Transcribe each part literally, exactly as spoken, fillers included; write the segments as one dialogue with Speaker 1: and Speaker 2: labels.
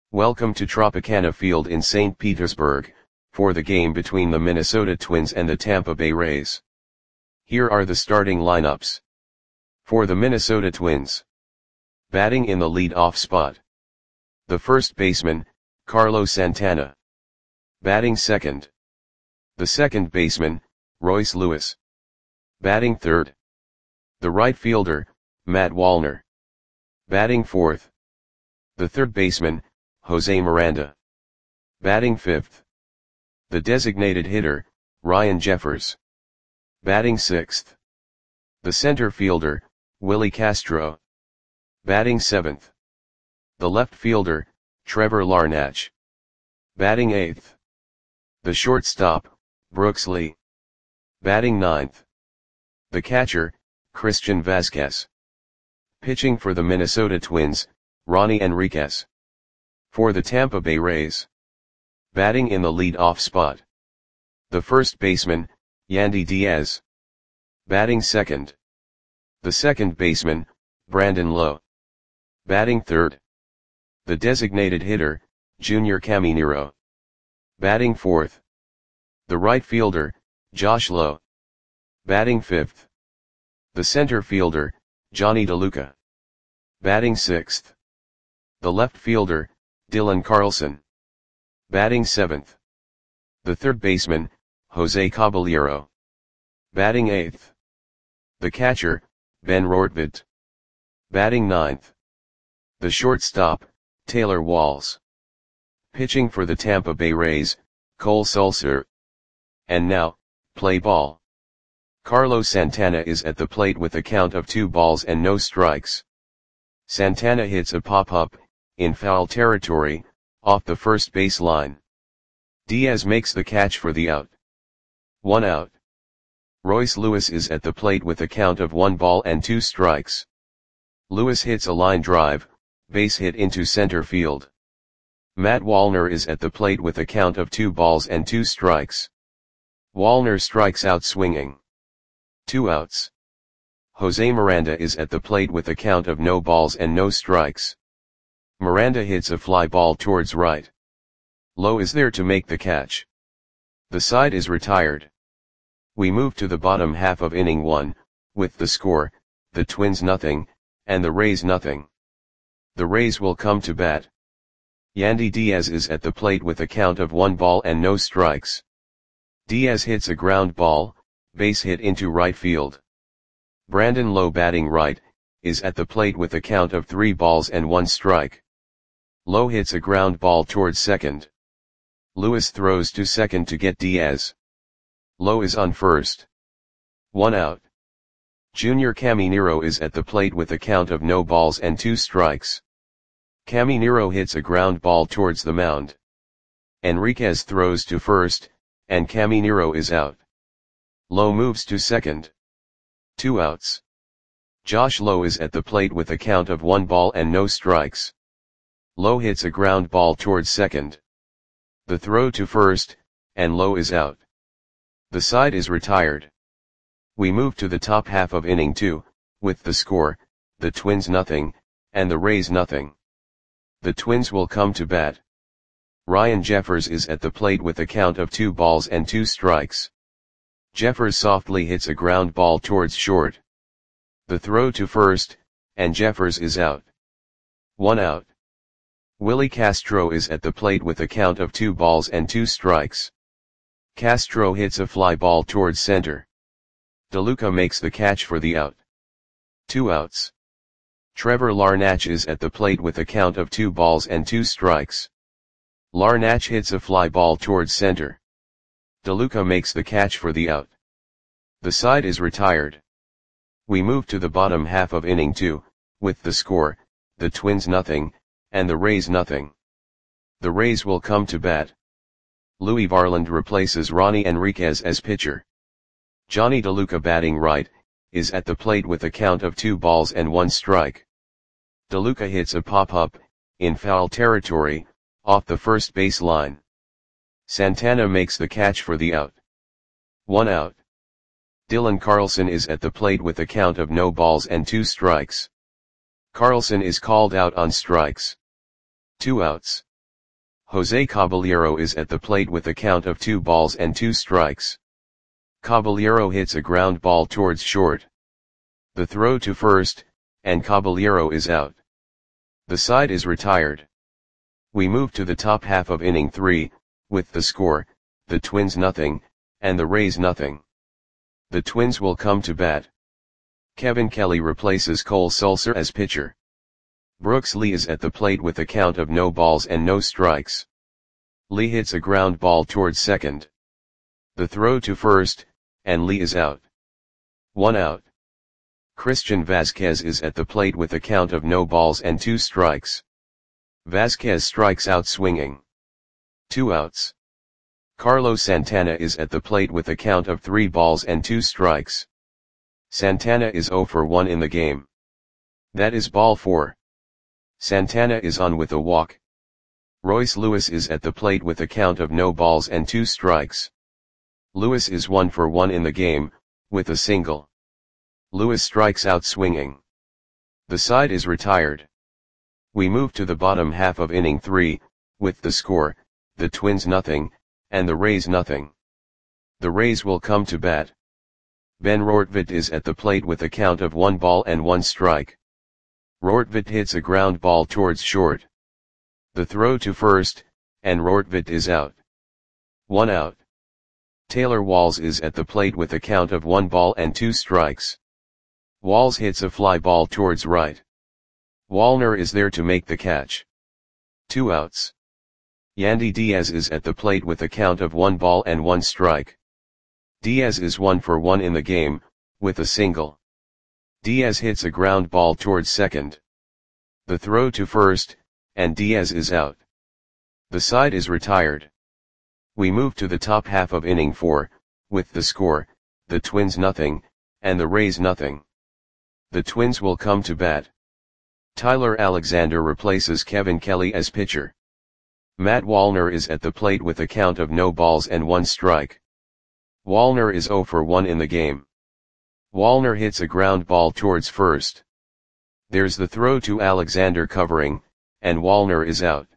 Speaker 1: Welcome to Tropicana Field in Saint Petersburg, for the game between the Minnesota Twins and the Tampa Bay Rays. Here are the starting lineups. For the Minnesota Twins. Batting in the lead-off spot. The first baseman, Carlos Santana. Batting second. The second baseman, Royce Lewis. Batting third. The right fielder, Matt Wallner. Batting fourth. The third baseman, Jose Miranda. Batting fifth. The designated hitter, Ryan Jeffers. Batting sixth. The center fielder, Willie Castro. Batting seventh. The left fielder, Trevor Larnach. Batting eighth. The shortstop, Brooks Lee. Batting ninth. The catcher, Christian Vazquez. Pitching for the Minnesota Twins, Ronnie Enriquez. For the Tampa Bay Rays. Batting in the lead-off spot. The first baseman, Yandy Diaz. Batting second. The second baseman, Brandon Lowe. Batting third. The designated hitter, Junior Caminero. Batting fourth. The right fielder, Josh Lowe. Batting fifth. The center fielder, Johnny DeLuca. Batting sixth. The left fielder, Dylan Carlson. Batting seventh. The third baseman, Jose Caballero. Batting eighth. The catcher, Ben Rortvedt. Batting ninth. The shortstop, Taylor Walls. Pitching for the Tampa Bay Rays, Cole Sulser. And now, play ball. Carlos Santana is at the plate with a count of two balls and no strikes. Santana hits a pop-up, in foul territory, off the first base line. Diaz makes the catch for the out. One out. Royce Lewis is at the plate with a count of one ball and two strikes. Lewis hits a line drive, base hit into center field. Matt Wallner is at the plate with a count of two balls and two strikes. Wallner strikes out swinging. Two outs. Jose Miranda is at the plate with a count of no balls and no strikes. Miranda hits a fly ball towards right. Lowe is there to make the catch. The side is retired. We move to the bottom half of inning one, with the score, the Twins nothing, and the Rays nothing. The Rays will come to bat. Yandy Diaz is at the plate with a count of one ball and no strikes. Diaz hits a ground ball, base hit into right field. Brandon Lowe, batting right, is at the plate with a count of three balls and one strike. Lowe hits a ground ball towards second. Lewis throws to second to get Diaz. Lowe is on first. One out. Junior Caminero is at the plate with a count of no balls and two strikes. Caminero hits a ground ball towards the mound. Enriquez throws to first, and Caminero is out. Lowe moves to second. Two outs. Josh Lowe is at the plate with a count of one ball and no strikes. Lowe hits a ground ball towards second. The throw to first, and Lowe is out. The side is retired. We move to the top half of inning two, with the score, the Twins nothing, and the Rays nothing. The Twins will come to bat. Ryan Jeffers is at the plate with a count of two balls and two strikes. Jeffers softly hits a ground ball towards short. The throw to first, and Jeffers is out. One out. Willie Castro is at the plate with a count of two balls and two strikes. Castro hits a fly ball towards center. DeLuca makes the catch for the out. Two outs. Trevor Larnach is at the plate with a count of two balls and two strikes. Larnach hits a fly ball towards center. DeLuca makes the catch for the out. The side is retired. We move to the bottom half of inning two, with the score, the Twins nothing, and the Rays nothing. The Rays will come to bat. Louis Varland replaces Ronnie Enriquez as pitcher. Johnny DeLuca, batting right, is at the plate with a count of two balls and one strike. DeLuca hits a pop-up, in foul territory, off the first base line. Santana makes the catch for the out. One out. Dylan Carlson is at the plate with a count of no balls and two strikes. Carlson is called out on strikes. Two outs. Jose Caballero is at the plate with a count of two balls and two strikes. Caballero hits a ground ball towards short. The throw to first, and Caballero is out. The side is retired. We move to the top half of inning three, with the score, the Twins nothing, and the Rays nothing. The Twins will come to bat. Kevin Kelly replaces Cole Sulser as pitcher. Brooks Lee is at the plate with a count of no balls and no strikes. Lee hits a ground ball towards second. The throw to first, and Lee is out. One out. Christian Vasquez is at the plate with a count of no balls and two strikes. Vasquez strikes out swinging. Two outs. Carlos Santana is at the plate with a count of three balls and two strikes. Santana is zero for one in the game. That is ball four. Santana is on with a walk. Royce Lewis is at the plate with a count of no balls and two strikes. Lewis is one for one in the game, with a single. Lewis strikes out swinging. The side is retired. We move to the bottom half of inning three, with the score, the Twins nothing, and the Rays nothing. The Rays will come to bat. Ben Rortvedt is at the plate with a count of one ball and one strike. Rortvedt hits a ground ball towards short. The throw to first, and Rortvedt is out. One out. Taylor Walls is at the plate with a count of one ball and two strikes. Walls hits a fly ball towards right. Wallner is there to make the catch. Two outs. Yandy Diaz is at the plate with a count of one ball and one strike. Diaz is one for one in the game, with a single. Diaz hits a ground ball towards second. The throw to first, and Diaz is out. The side is retired. We move to the top half of inning four, with the score, the Twins nothing, and the Rays nothing. The Twins will come to bat. Tyler Alexander replaces Kevin Kelly as pitcher. Matt Wallner is at the plate with a count of no balls and one strike. Wallner is zero for one in the game. Wallner hits a ground ball towards first. There's the throw to Alexander covering, and Wallner is out.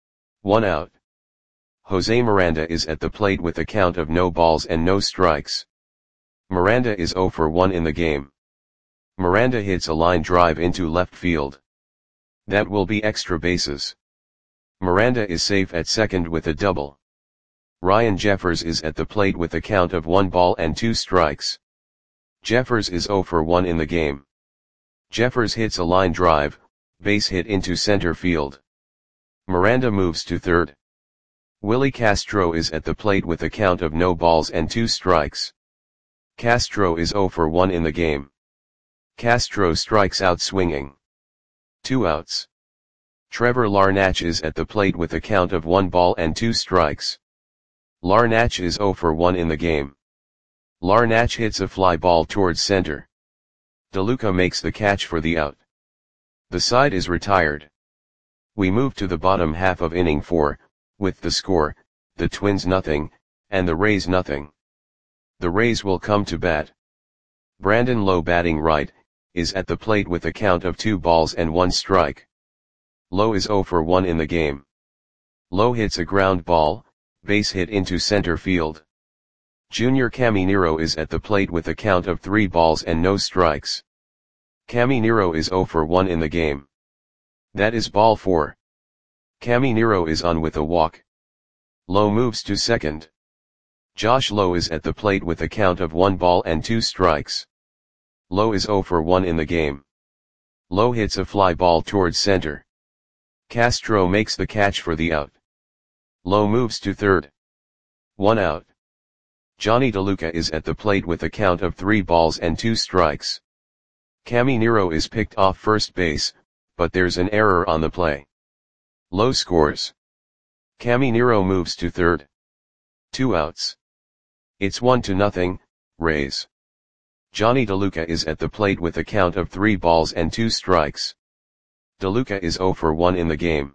Speaker 1: One out. Jose Miranda is at the plate with a count of no balls and no strikes. Miranda is zero for one in the game. Miranda hits a line drive into left field. That will be extra bases. Miranda is safe at second with a double. Ryan Jeffers is at the plate with a count of one ball and two strikes. Jeffers is zero for one in the game. Jeffers hits a line drive, base hit into center field. Miranda moves to third. Willie Castro is at the plate with a count of no balls and two strikes. Castro is zero for one in the game. Castro strikes out swinging. Two outs. Trevor Larnach is at the plate with a count of one ball and two strikes. Larnach is zero for one in the game. Larnach hits a fly ball towards center. DeLuca makes the catch for the out. The side is retired. We move to the bottom half of inning four, with the score, the Twins nothing, and the Rays nothing. The Rays will come to bat. Brandon Lowe batting right, is at the plate with a count of two balls and one strike. Lowe is zero for one in the game. Lowe hits a ground ball, base hit into center field. Junior Caminero is at the plate with a count of three balls and no strikes. Caminero is zero for one in the game. That is ball four. Caminero is on with a walk. Lowe moves to second. Josh Lowe is at the plate with a count of one ball and two strikes. Lowe is zero for one in the game. Lowe hits a fly ball towards center. Castro makes the catch for the out. Lowe moves to third. One out. Johnny DeLuca is at the plate with a count of three balls and two strikes. Caminero is picked off first base, but there's an error on the play. Lowe scores. Caminero moves to third. Two outs. It's one to nothing, Rays. Johnny DeLuca is at the plate with a count of three balls and two strikes. DeLuca is zero for one in the game.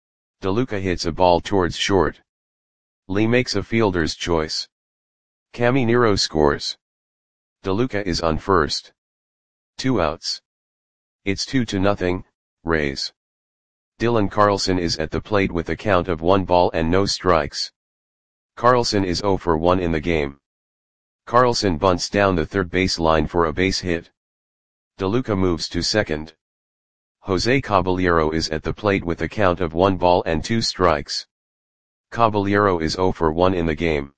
Speaker 1: DeLuca hits a ball towards short. Lee makes a fielder's choice. Caminero scores. DeLuca is on first. Two outs. It's two to nothing, Rays. Dylan Carlson is at the plate with a count of one ball and no strikes. Carlson is zero for one in the game. Carlson bunts down the third base line for a base hit. DeLuca moves to second. Jose Caballero is at the plate with a count of one ball and two strikes. Caballero is zero for one in the game.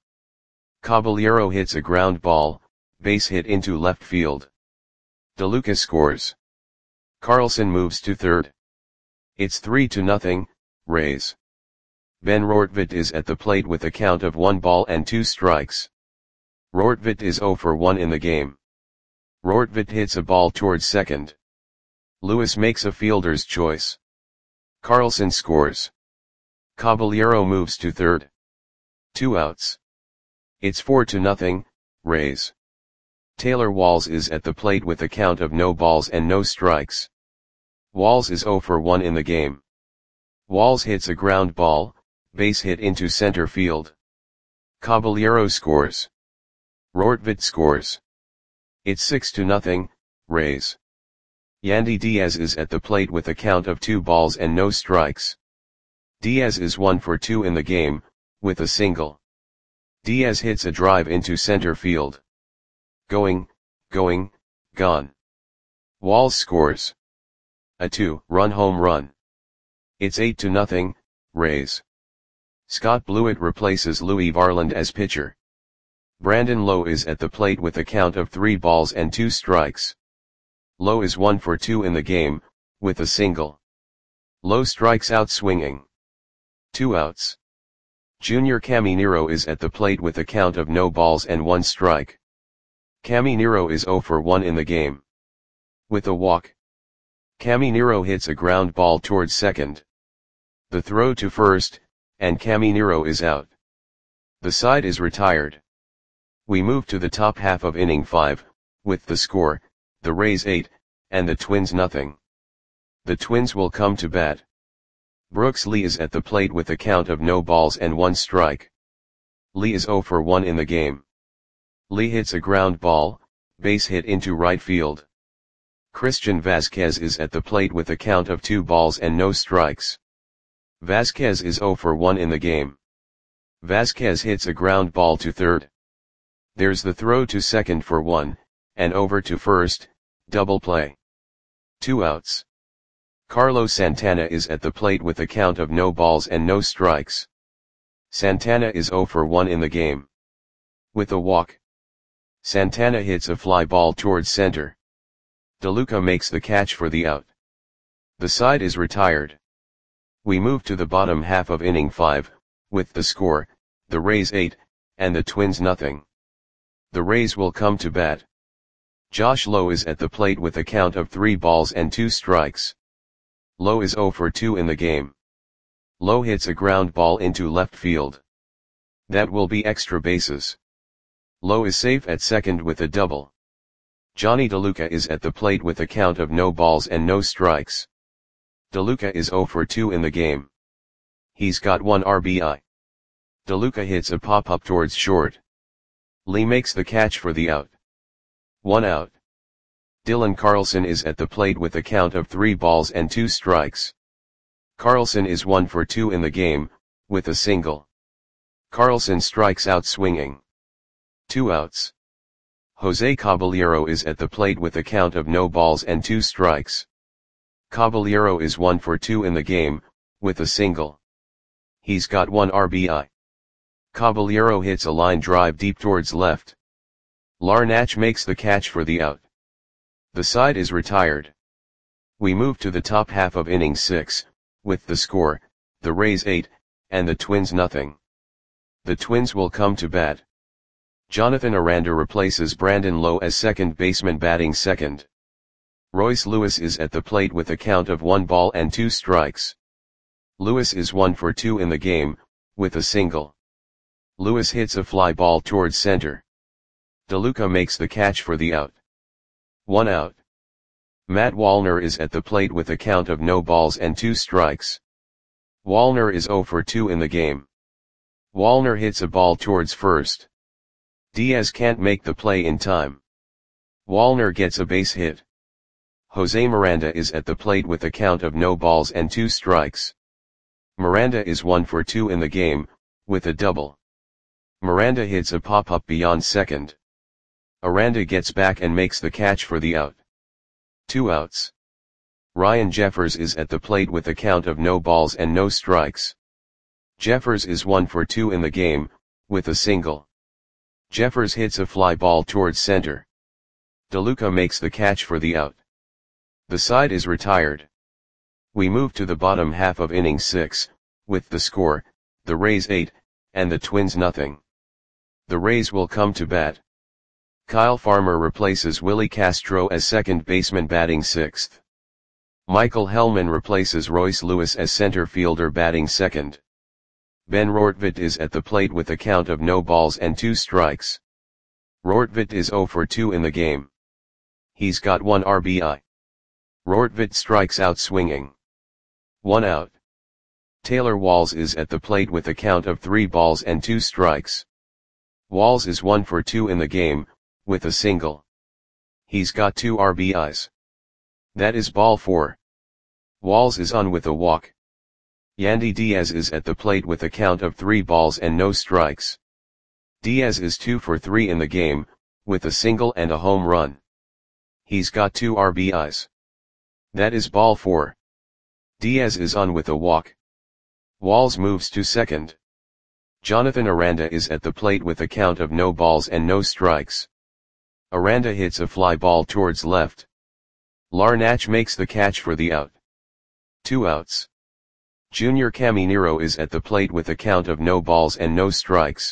Speaker 1: Caballero hits a ground ball, base hit into left field. DeLuca scores. Carlson moves to third. It's three to nothing, Rays. Ben Rortvedt is at the plate with a count of one ball and two strikes. Rortvedt is zero for one in the game. Rortvedt hits a ball towards second. Lewis makes a fielder's choice. Carlson scores. Caballero moves to third. Two outs. It's four to nothing, Rays. Taylor Walls is at the plate with a count of no balls and no strikes. Walls is zero for one in the game. Walls hits a ground ball, base hit into center field. Caballero scores. Rortvedt scores. It's six to nothing, Rays. Yandy Diaz is at the plate with a count of two balls and no strikes. Diaz is one for two in the game, with a single. Diaz hits a drive into center field. Going, going, gone. Walls scores. A two-run home run. It's eight to nothing, Rays. Scott Blewett replaces Louis Varland as pitcher. Brandon Lowe is at the plate with a count of three balls and two strikes. Lowe is one for two in the game, with a single. Lowe strikes out swinging. Two outs. Junior Caminero is at the plate with a count of no balls and one strike. Caminero is zero for one in the game. With a walk. Caminero hits a ground ball towards second. The throw to first, and Caminero is out. The side is retired. We move to the top half of inning five, with the score, the Rays eight, and the Twins nothing. The Twins will come to bat. Brooks Lee is at the plate with a count of no balls and one strike. Lee is zero for one in the game. Lee hits a ground ball, base hit into right field. Christian Vasquez is at the plate with a count of two balls and no strikes. Vasquez is zero for one in the game. Vasquez hits a ground ball to third. There's the throw to second for one, and over to first, double play. Two outs. Carlos Santana is at the plate with a count of no balls and no strikes. Santana is zero for one in the game. With a walk. Santana hits a fly ball towards center. DeLuca makes the catch for the out. The side is retired. We move to the bottom half of inning five, with the score, the Rays eight, and the Twins nothing. The Rays will come to bat. Josh Lowe is at the plate with a count of three balls and two strikes. Lowe is zero for two in the game. Lowe hits a ground ball into left field. That will be extra bases. Lowe is safe at second with a double. Johnny DeLuca is at the plate with a count of no balls and no strikes. DeLuca is zero for two in the game. He's got one R B I. DeLuca hits a pop-up towards short. Lee makes the catch for the out. One out. Dylan Carlson is at the plate with a count of three balls and two strikes. Carlson is one for two in the game, with a single. Carlson strikes out swinging. Two outs. Jose Caballero is at the plate with a count of no balls and two strikes. Caballero is one for two in the game, with a single. He's got one R B I. Caballero hits a line drive deep towards left. Larnach makes the catch for the out. The side is retired. We move to the top half of inning six, with the score, the Rays eight, and the Twins nothing. The Twins will come to bat. Jonathan Aranda replaces Brandon Lowe as second baseman batting second. Royce Lewis is at the plate with a count of one ball and two strikes. Lewis is one for two in the game, with a single. Lewis hits a fly ball towards center. DeLuca makes the catch for the out. One out. Matt Wallner is at the plate with a count of no balls and two strikes. Wallner is zero for two in the game. Wallner hits a ball towards first. Diaz can't make the play in time. Wallner gets a base hit. Jose Miranda is at the plate with a count of no balls and two strikes. Miranda is one for two in the game, with a double. Miranda hits a pop-up beyond second. Aranda gets back and makes the catch for the out. Two outs. Ryan Jeffers is at the plate with a count of no balls and no strikes. Jeffers is one for two in the game, with a single. Jeffers hits a fly ball towards center. DeLuca makes the catch for the out. The side is retired. We move to the bottom half of inning six, with the score, the Rays eight, and the Twins nothing. The Rays will come to bat. Kyle Farmer replaces Willie Castro as second baseman batting sixth. Michael Hellman replaces Royce Lewis as center fielder batting second. Ben Rortvedt is at the plate with a count of no balls and two strikes. Rortvedt is zero for two in the game. He's got one R B I. Rortvedt strikes out swinging. One out. Taylor Walls is at the plate with a count of three balls and two strikes. Walls is one for two in the game, with a single. He's got two R B Is. That is ball four. Walls is on with a walk. Yandy Diaz is at the plate with a count of three balls and no strikes. Diaz is two for three in the game, with a single and a home run. He's got two R B Is. That is ball four. Diaz is on with a walk. Walls moves to second. Jonathan Aranda is at the plate with a count of no balls and no strikes. Aranda hits a fly ball towards left. Larnach makes the catch for the out. Two outs. Junior Caminero is at the plate with a count of no balls and no strikes.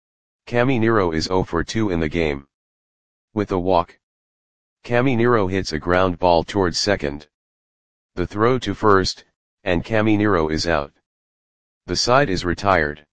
Speaker 1: Caminero is zero for two in the game. With a walk. Caminero hits a ground ball towards second. The throw to first, and Caminero is out. The side is retired.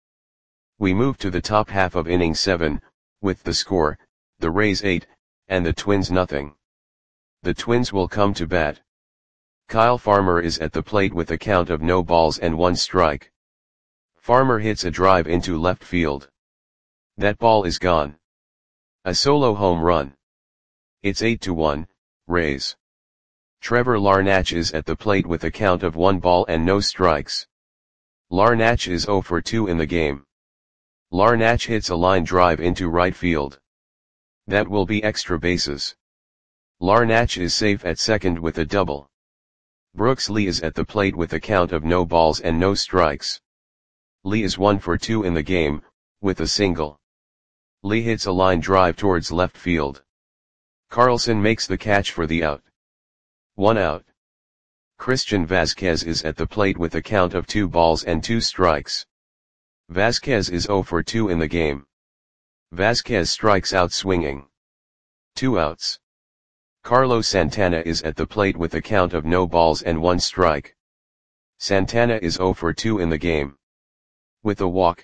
Speaker 1: We move to the top half of inning seven, with the score, the Rays eight, and the Twins nothing. The Twins will come to bat. Kyle Farmer is at the plate with a count of no balls and one strike. Farmer hits a drive into left field. That ball is gone. A solo home run. It's eight to one, Rays. Trevor Larnach is at the plate with a count of one ball and no strikes. Larnach is zero for two in the game. Larnach hits a line drive into right field. That will be extra bases. Larnach is safe at second with a double. Brooks Lee is at the plate with a count of no balls and no strikes. Lee is one for two in the game, with a single. Lee hits a line drive towards left field. Carlson makes the catch for the out. One out. Christian Vazquez is at the plate with a count of two balls and two strikes. Vazquez is zero for two in the game. Vazquez strikes out swinging. Two outs. Carlos Santana is at the plate with a count of no balls and one strike. Santana is zero for two in the game. With a walk.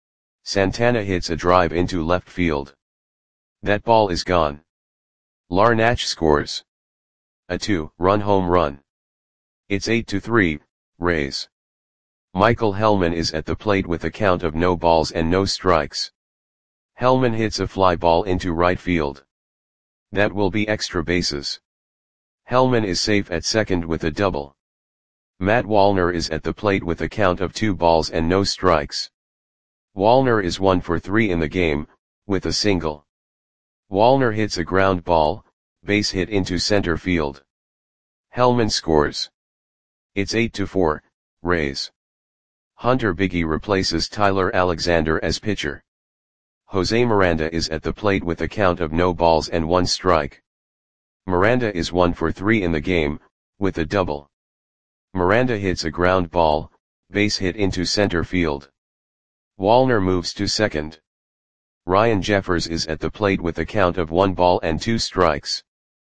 Speaker 1: Santana hits a drive into left field. That ball is gone. Larnach scores a two-run home run. It's eight to three, Rays. Michael Hellman is at the plate with a count of no balls and no strikes. Hellman hits a fly ball into right field. That will be extra bases. Hellman is safe at second with a double. Matt Wallner is at the plate with a count of two balls and no strikes. Wallner is one for three in the game, with a single. Wallner hits a ground ball, base hit into center field. Hellman scores. It's eight to four, Rays. Hunter Biggie replaces Tyler Alexander as pitcher. Jose Miranda is at the plate with a count of no balls and one strike. Miranda is one for three in the game, with a double. Miranda hits a ground ball, base hit into center field. Wallner moves to second. Ryan Jeffers is at the plate with a count of one ball and two strikes.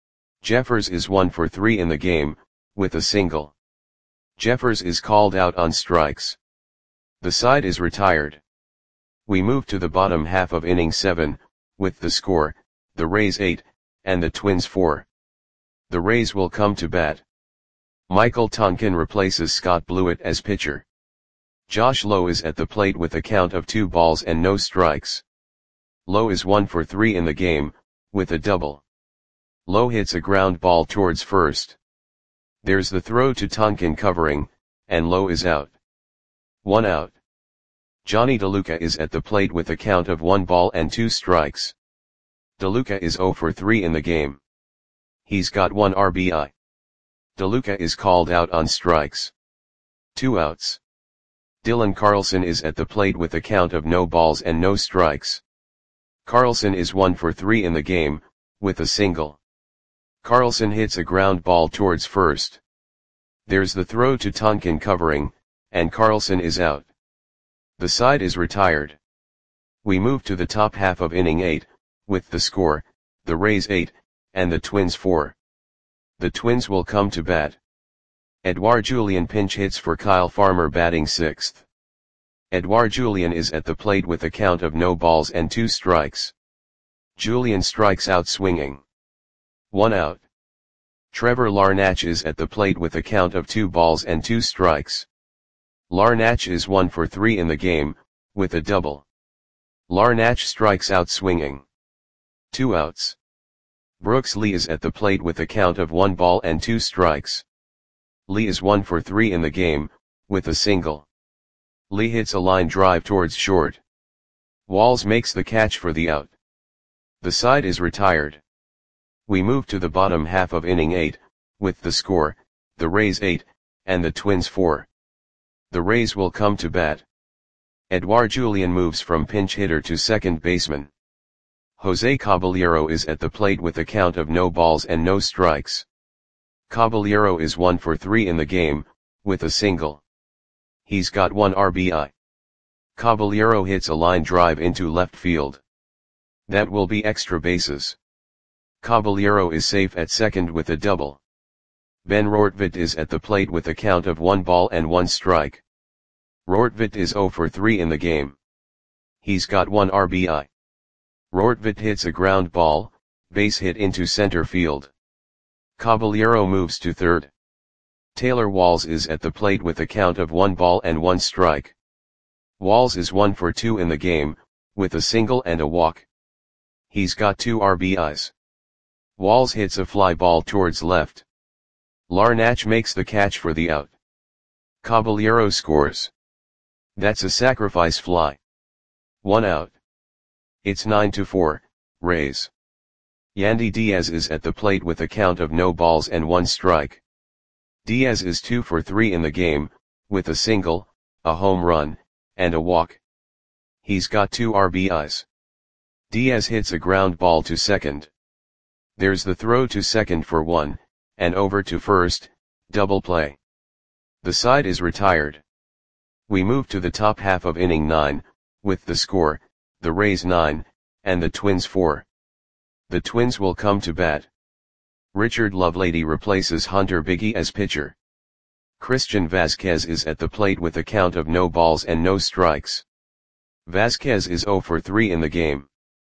Speaker 1: Jeffers is one for three in the game, with a single. Jeffers is called out on strikes. The side is retired. We move to the bottom half of inning seven, with the score, the Rays eight, and the Twins four. The Rays will come to bat. Michael Tonkin replaces Scott Blewett as pitcher. Josh Lowe is at the plate with a count of two balls and no strikes. Lowe is one for three in the game, with a double. Lowe hits a ground ball towards first. There's the throw to Tonkin covering, and Lowe is out. One out. Johnny DeLuca is at the plate with a count of one ball and two strikes. DeLuca is zero for three in the game. He's got one R B I. DeLuca is called out on strikes. Two outs. Dylan Carlson is at the plate with a count of no balls and no strikes. Carlson is one for three in the game, with a single. Carlson hits a ground ball towards first. There's the throw to Tonkin covering, and Carlson is out. The side is retired. We move to the top half of inning eight, with the score, the Rays eight, and the Twins four. The Twins will come to bat. Edouard Julien pinch hits for Kyle Farmer batting sixth. Edouard Julien is at the plate with a count of no balls and two strikes. Julien strikes out swinging. One out. Trevor Larnach is at the plate with a count of two balls and two strikes. Larnach is one for three in the game, with a double. Larnach strikes out swinging. Two outs. Brooks Lee is at the plate with a count of one ball and two strikes. Lee is one for three in the game, with a single. Lee hits a line drive towards short. Walls makes the catch for the out. The side is retired. We move to the bottom half of inning eight, with the score, the Rays eight, and the Twins four. The Rays will come to bat. Edouard Julien moves from pinch hitter to second baseman. Jose Caballero is at the plate with a count of no balls and no strikes. Caballero is one for three in the game, with a single. He's got one R B I. Caballero hits a line drive into left field. That will be extra bases. Caballero is safe at second with a double. Ben Rortvedt is at the plate with a count of one ball and one strike. Rortvedt is zero for three in the game. He's got one R B I. Rortvedt hits a ground ball, base hit into center field. Caballero moves to third. Taylor Walls is at the plate with a count of one ball and one strike. Walls is one for two in the game, with a single and a walk. He's got two R B Is. Walls hits a fly ball towards left. Larnach makes the catch for the out. Caballero scores. That's a sacrifice fly. One out. It's nine to four, Rays. Yandy Diaz is at the plate with a count of no balls and one strike. Diaz is two for three in the game, with a single, a home run, and a walk. He's got two R B Is. Diaz hits a ground ball to second. There's the throw to second for one, and over to first, double play. The side is retired. We move to the top half of inning nine, with the score, the Rays nine, and the Twins four. The Twins will come to bat. Richard Lovelady replaces Hunter Biggie as pitcher. Christian Vasquez is at the plate with a count of no balls and no strikes. Vasquez is zero for three in the game.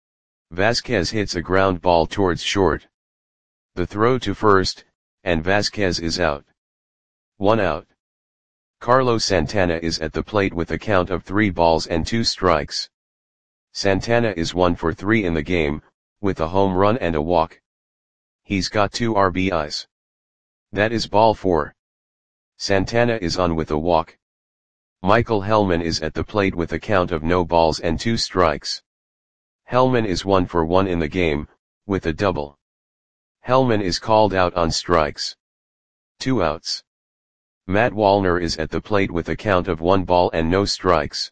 Speaker 1: Vasquez hits a ground ball towards short. The throw to first, and Vasquez is out. One out. Carlos Santana is at the plate with a count of three balls and two strikes. Santana is one for three in the game, with a home run and a walk. He's got two R B Is. That is ball four. Santana is on with a walk. Michael Hellman is at the plate with a count of no balls and two strikes. Hellman is one for one in the game, with a double. Hellman is called out on strikes. Two outs. Matt Wallner is at the plate with a count of one ball and no strikes.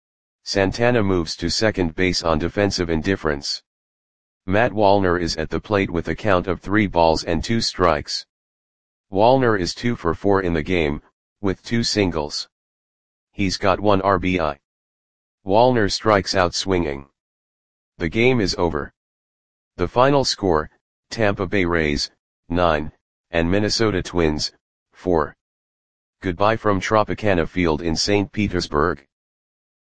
Speaker 1: Santana moves to second base on defensive indifference. Matt Wallner is at the plate with a count of three balls and two strikes. Wallner is two for four in the game, with two singles. He's got one R B I. Wallner strikes out swinging. The game is over. The final score, Tampa Bay Rays, nine, and Minnesota Twins, four. Goodbye from Tropicana Field in Saint Petersburg.